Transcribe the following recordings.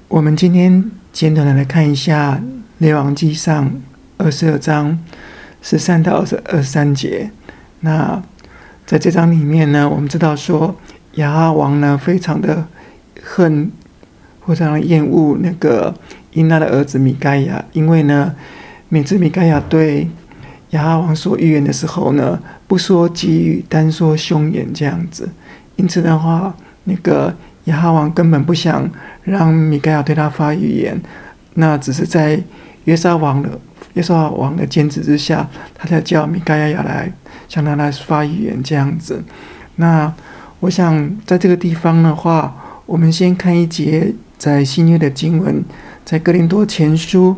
我们今天简短的来看一下列王纪上22章13到23节。那在这章里面呢，我们知道说亚哈王呢非常的恨，非常的厌恶那个因他的儿子米该亚，因为呢每次米该亚对亚哈王说预言的时候呢，不说吉语，单说凶言这样子。因此的话，那个亚哈王根本不想让米该亚对他发预言，那只是在约沙王的坚持之下，他才叫米该亚来向他来发预言这样子。那我想在这个地方的话，我们先看一节在新约的经文，在哥林多前书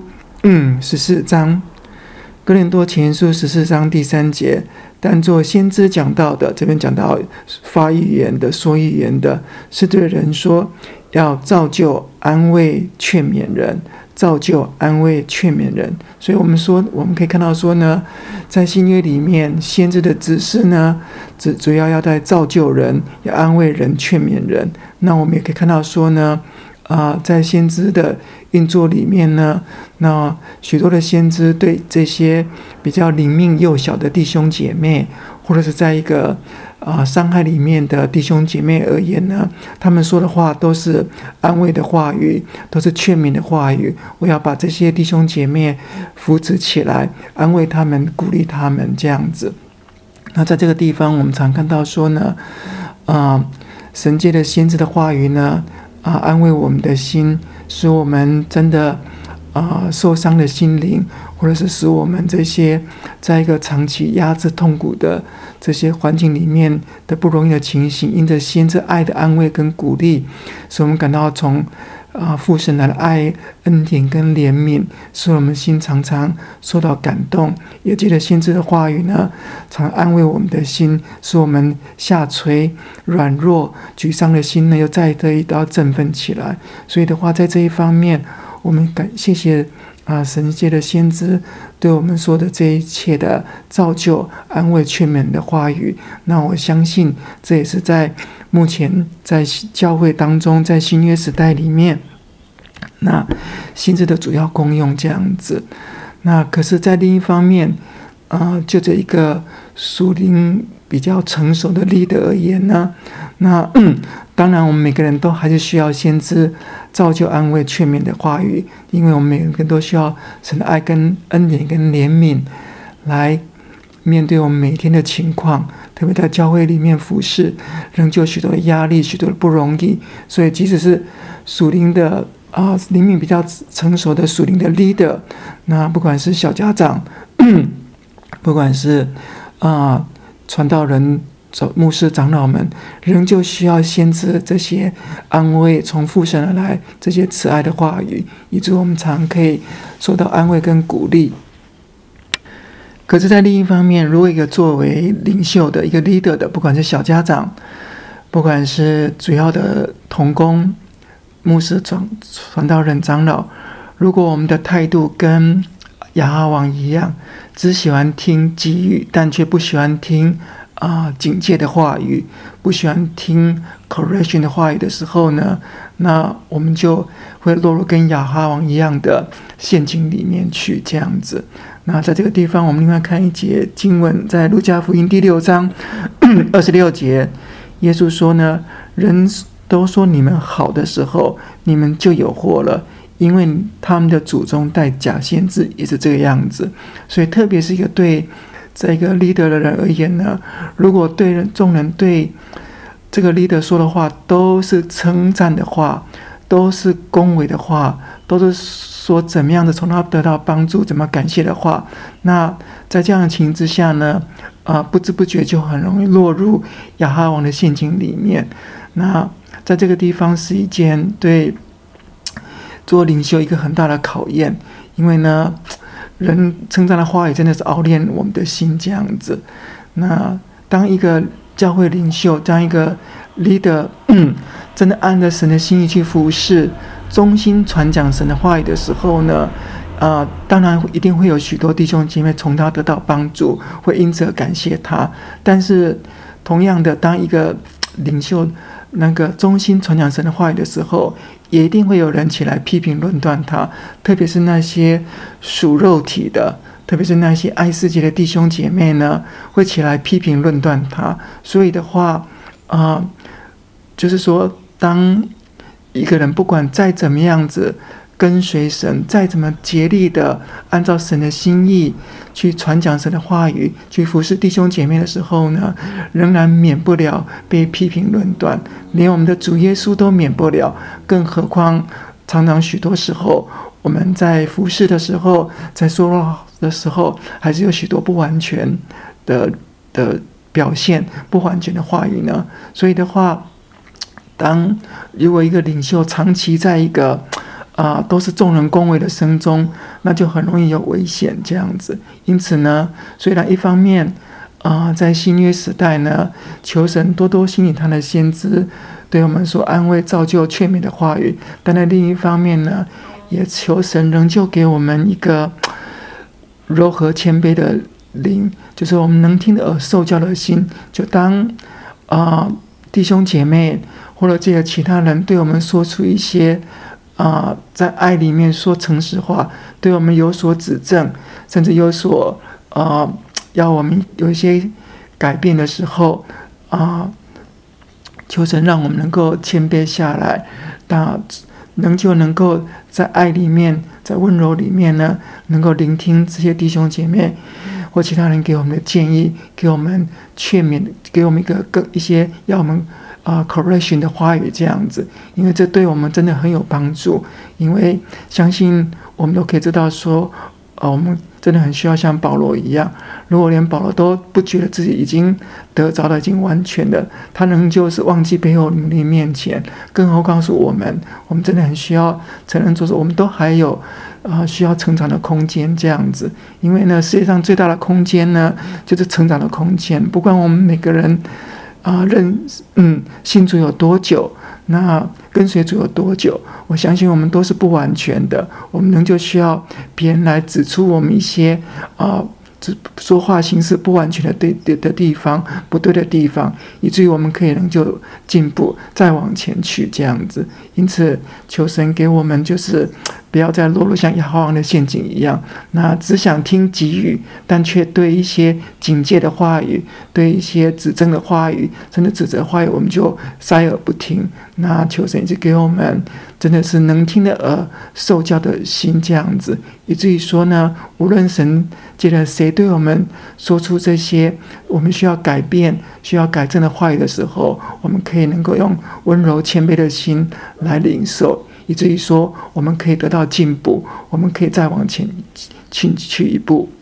14章，哥林多前书14章第3节，但做先知讲道的，这边讲到发预言的、说预言的，是对人说，要造就、安慰、劝勉人，造就、安慰、劝勉人。所以我们可以看到说呢，在新约里面，先知的指示呢，主要在造就人，要安慰人、劝勉人。那我们也可以看到说呢，在先知的运作里面呢，那许多的先知对这些比较灵命幼小的弟兄姐妹，或者是在一个伤害里面的弟兄姐妹而言呢，他们说的话都是安慰的话语，都是劝勉的话语。我要把这些弟兄姐妹扶持起来，安慰他们，鼓励他们这样子。那在这个地方，我们常看到说呢，神界的先知的话语呢，安慰我们的心，使我们真的受伤的心灵，或者是使我们这些在一个长期压制痛苦的这些环境里面的不容易的情形，因着先知爱的安慰跟鼓励，使我们感到从父神来的爱、恩典跟怜悯，使我们心常常受到感动。也借着先知的话语呢，常安慰我们的心，使我们下垂、软弱、沮丧的心呢，又再得以到振奋起来。所以的话，在这一方面，我们谢谢神界的先知对我们说的这一切的造就、安慰、劝勉的话语。那我相信这也是在目前在教会当中，在新约时代里面，那先知的主要功用这样子。那可是在另一方面，就这一个属灵比较成熟的 leader 而言呢，那当然我们每个人都还是需要先知造就、安慰、劝勉的话语，因为我们每个人都需要神的爱跟恩典跟怜悯来面对我们每天的情况，特别在教会里面服侍，仍旧许多的压力，许多的不容易。所以即使是属灵的灵命比较成熟的属灵的 leader， 那不管是小家长不管是传道人、牧师、长老们，仍旧需要先知这些安慰从父神而来这些慈爱的话语，以致我们常可以受到安慰跟鼓励。可是在另一方面，如果一个作为领袖的一个 leader 的，不管是小家长，不管是主要的同工、牧师、传道人、长老，如果我们的态度跟亚哈王一样，只喜欢听给予，但却不喜欢听警戒的话语，不喜欢听 correction 的话语的时候呢，那我们就会落入跟亚哈王一样的陷阱里面去这样子。那在这个地方，我们另外看一节经文，在路加福音第6章26节，耶稣说呢，人都说你们好的时候，你们就有祸了，因为他们的祖宗带假先知也是这个样子。所以特别是一个对这个 leader 的人而言呢，如果众人对这个 leader 说的话都是称赞的话，都是恭维的话，都是说怎么样的从他得到帮助，怎么感谢的话，那在这样的情形之下呢，不知不觉就很容易落入亚哈王的陷阱里面。那在这个地方是一件对做领袖一个很大的考验，因为呢，人称赞的话语真的是熬炼我们的心这样子。那当一个教会领袖，当一个 leader 真的按着神的心意去服侍，忠心传讲神的话语的时候呢，当然一定会有许多弟兄姐妹从他得到帮助，会因此而感谢他。但是同样的，当一个领袖那个忠心传讲神的话语的时候，也一定会有人起来批评论断他，特别是那些属肉体的，特别是那些爱世界的弟兄姐妹呢，会起来批评论断他。所以的话就是说，当一个人不管再怎么样子跟随神，再怎么竭力的按照神的心意去传讲神的话语，去服侍弟兄姐妹的时候呢，仍然免不了被批评论断，连我们的主耶稣都免不了，更何况常常许多时候我们在服侍的时候，在说话的时候，还是有许多不完全的表现，不完全的话语呢。所以的话，如果一个领袖长期在一个都是众人恭维的声中，那就很容易有危险这样子。因此呢，虽然一方面在新约时代呢，求神多多兴起他的先知对我们所安慰、造就、劝勉的话语，但在另一方面呢，也求神仍旧给我们一个柔和谦卑的灵，就是我们能听的耳、受教的心。就当弟兄姐妹或者这些其他人对我们说出一些在爱里面说诚实话，对我们有所指正，甚至有所要我们有一些改变的时候求神让我们能够谦卑下来，能够在爱里面，在温柔里面呢，能够聆听这些弟兄姐妹或其他人给我们的建议，给我们劝勉，给我们一些要我们correction 的话语这样子。因为这对我们真的很有帮助，因为相信我们都可以知道说我们真的很需要像保罗一样，如果连保罗都不觉得自己已经得着了，已经完全的，他仍旧是忘记背后努力面前，更何况是我们真的很需要承认说我们都还有需要成长的空间这样子。因为呢，世界上最大的空间呢，就是成长的空间。不管我们每个人信主有多久，那跟随主有多久，我相信我们都是不完全的，我们仍旧需要别人来指出我们一些说话行事不完全的地方，不对的地方，以至于我们可以仍旧进步，再往前去这样子。因此求神给我们就是不要再落入像亚哈王的陷阱一样，那只想听给予，但却对一些警戒的话语，对一些指正的话语，甚至指责的话语，我们就塞耳不听。那求神一直给我们真的是能听的耳、受教的心这样子，以至于说呢，无论神借着谁对我们说出这些我们需要改变、需要改正的话语的时候，我们可以能够用温柔谦卑的心来领受，以至于说我们可以得到进步，我们可以再往前去一步。